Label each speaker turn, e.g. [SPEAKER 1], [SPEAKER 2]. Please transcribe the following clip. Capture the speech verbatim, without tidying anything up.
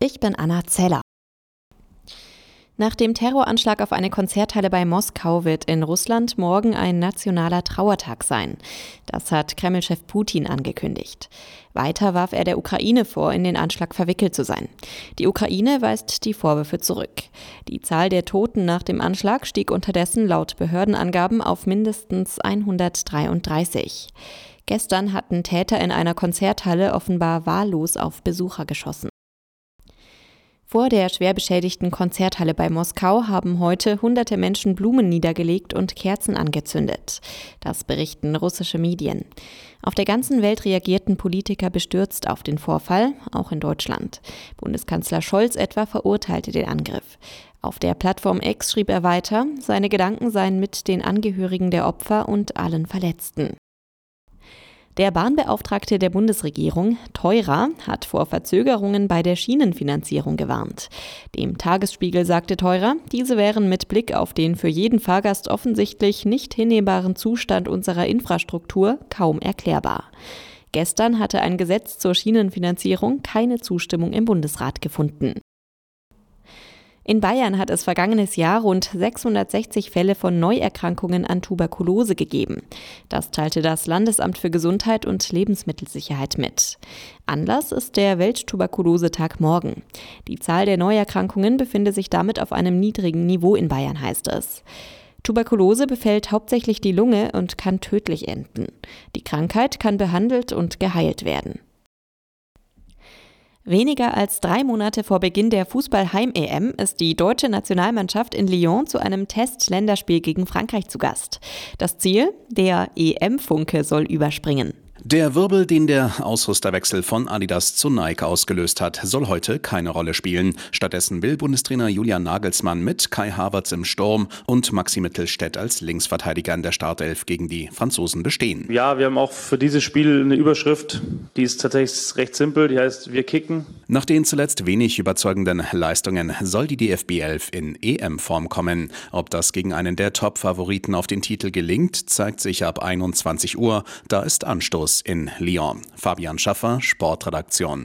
[SPEAKER 1] Ich bin Anna Zeller. Nach dem Terroranschlag auf eine Konzerthalle bei Moskau wird in Russland morgen ein nationaler Trauertag sein. Das hat Kreml-Chef Putin angekündigt. Weiter warf er der Ukraine vor, in den Anschlag verwickelt zu sein. Die Ukraine weist die Vorwürfe zurück. Die Zahl der Toten nach dem Anschlag stieg unterdessen laut Behördenangaben auf mindestens hundertdreiunddreißig. Gestern hatten Täter in einer Konzerthalle offenbar wahllos auf Besucher geschossen. Vor der schwer beschädigten Konzerthalle bei Moskau haben heute hunderte Menschen Blumen niedergelegt und Kerzen angezündet. Das berichten russische Medien. Auf der ganzen Welt reagierten Politiker bestürzt auf den Vorfall, auch in Deutschland. Bundeskanzler Scholz etwa verurteilte den Angriff. Auf der Plattform X schrieb er weiter, seine Gedanken seien mit den Angehörigen der Opfer und allen Verletzten. Der Bahnbeauftragte der Bundesregierung, Theurer, hat vor Verzögerungen bei der Schienenfinanzierung gewarnt. Dem Tagesspiegel sagte Theurer, diese wären mit Blick auf den für jeden Fahrgast offensichtlich nicht hinnehmbaren Zustand unserer Infrastruktur kaum erklärbar. Gestern hatte ein Gesetz zur Schienenfinanzierung keine Zustimmung im Bundesrat gefunden. In Bayern hat es vergangenes Jahr rund sechshundertsechzig Fälle von Neuerkrankungen an Tuberkulose gegeben. Das teilte das Landesamt für Gesundheit und Lebensmittelsicherheit mit. Anlass ist der Welttuberkulosetag morgen. Die Zahl der Neuerkrankungen befinde sich damit auf einem niedrigen Niveau in Bayern, heißt es. Tuberkulose befällt hauptsächlich die Lunge und kann tödlich enden. Die Krankheit kann behandelt und geheilt werden. Weniger als drei Monate vor Beginn der Fußball-Heim-E M ist die deutsche Nationalmannschaft in Lyon zu einem Test-Länderspiel gegen Frankreich zu Gast. Das Ziel? Der E M-Funke soll überspringen.
[SPEAKER 2] Der Wirbel, den der Ausrüsterwechsel von Adidas zu Nike ausgelöst hat, soll heute keine Rolle spielen. Stattdessen will Bundestrainer Julian Nagelsmann mit Kai Havertz im Sturm und Maxi Mittelstädt als Linksverteidiger in der Startelf gegen die Franzosen bestehen.
[SPEAKER 3] Ja, wir haben auch für dieses Spiel eine Überschrift, die ist tatsächlich recht simpel, die heißt "Wir kicken".
[SPEAKER 2] Nach den zuletzt wenig überzeugenden Leistungen soll die D F B elf in E M-Form kommen. Ob das gegen einen der Top-Favoriten auf den Titel gelingt, zeigt sich ab einundzwanzig Uhr. Da ist Anstoß in Lyon. Fabian Schaffer, Sportredaktion.